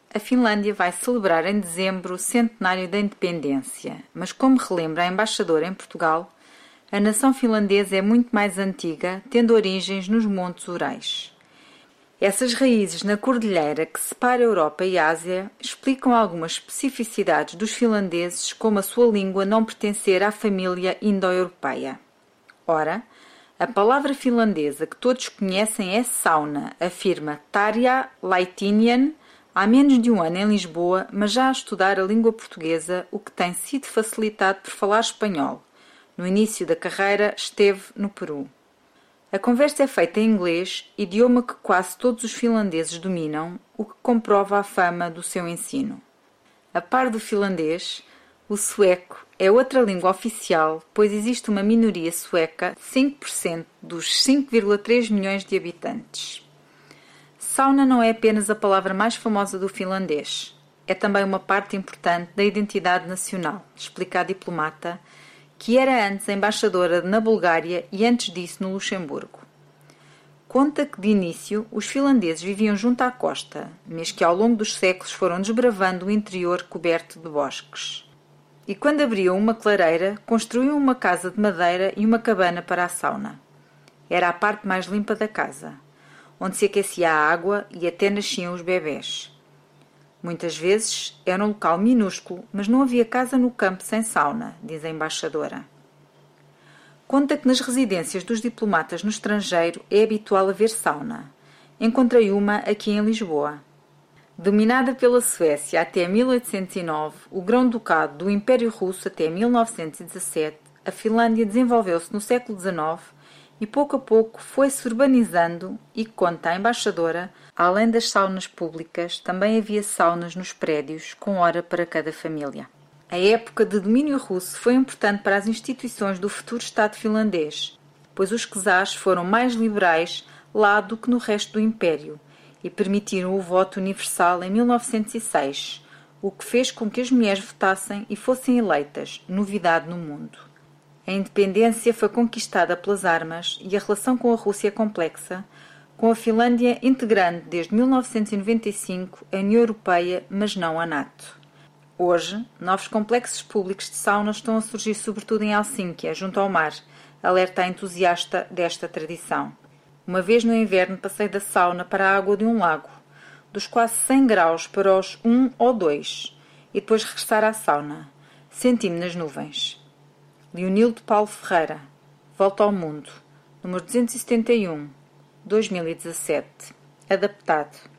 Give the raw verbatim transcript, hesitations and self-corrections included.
A Finlândia vai celebrar em dezembro o centenário da independência, mas como relembra a embaixadora em Portugal, a nação finlandesa é muito mais antiga, tendo origens nos Montes Urais. Essas raízes na cordilheira que separa a Europa e a Ásia explicam algumas especificidades dos finlandeses, como a sua língua não pertencer à família indo-europeia. Ora, a palavra finlandesa que todos conhecem é sauna, afirma Tarja Laitinen, há menos de um ano em Lisboa, mas já a estudar a língua portuguesa, o que tem sido facilitado por falar espanhol. No início da carreira esteve no Peru. A conversa é feita em inglês, idioma que quase todos os finlandeses dominam, o que comprova a fama do seu ensino. A par do finlandês, o sueco é outra língua oficial, pois existe uma minoria sueca, cinco por cento dos cinco vírgula três milhões de habitantes. Sauna não é apenas a palavra mais famosa do finlandês, é também uma parte importante da identidade nacional, explica a diplomata, que era antes embaixadora na Bulgária e antes disso no Luxemburgo. Conta que de início os finlandeses viviam junto à costa, mas que ao longo dos séculos foram desbravando o interior coberto de bosques. E quando abriam uma clareira, construíam uma casa de madeira e uma cabana para a sauna. Era a parte mais limpa da casa, onde se aquecia a água e até nasciam os bebés. Muitas vezes era um local minúsculo, mas não havia casa no campo sem sauna, diz a embaixadora. Conta que nas residências dos diplomatas no estrangeiro é habitual haver sauna. Encontrei uma aqui em Lisboa. Dominada pela Suécia até mil oitocentos e nove, o grão-ducado do Império Russo até mil novecentos e dezassete, a Finlândia desenvolveu-se no século dezenove e pouco a pouco foi-se urbanizando e, conta a embaixadora, além das saunas públicas, também havia saunas nos prédios, com hora para cada família. A época de domínio russo foi importante para as instituições do futuro Estado finlandês, pois os czares foram mais liberais lá do que no resto do Império e permitiram o voto universal em mil novecentos e seis, o que fez com que as mulheres votassem e fossem eleitas, novidade no mundo. A independência foi conquistada pelas armas e a relação com a Rússia é complexa, com a Finlândia integrando desde mil novecentos e noventa e cinco a União Europeia, mas não a NATO. Hoje, novos complexos públicos de saunas estão a surgir sobretudo em Helsínquia, junto ao mar, alerta a entusiasta desta tradição. Uma vez no inverno passei da sauna para a água de um lago, dos quase cem graus para os um ou dois, e depois regressar à sauna. Senti-me nas nuvens. Leonildo Paulo Ferreira, Volta ao Mundo, número duzentos e setenta e um, dois mil e dezassete, adaptado.